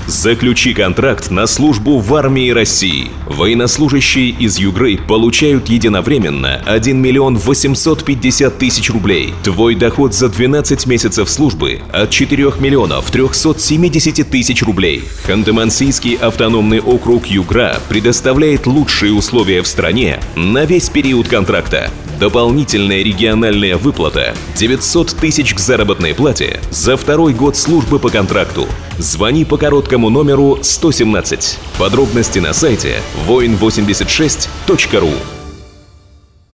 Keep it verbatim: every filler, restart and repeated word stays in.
Заключи контракт на службу в армии России. Военнослужащие из Югры получают единовременно один миллион восемьсот пятьдесят тысяч рублей. Твой доход за двенадцать месяцев службы от четырёх миллионов трёхсот семидесяти тысяч рублей. Ханты-Мансийский автономный округ Югра предоставляет лучшие условия в стране на весь период контракта. Дополнительная региональная выплата девятьсот тысяч к заработной плате за второй год службы по контракту. Звони по короткому номеру сто семнадцать. Подробности на сайте воин восемьдесят шесть точка ру.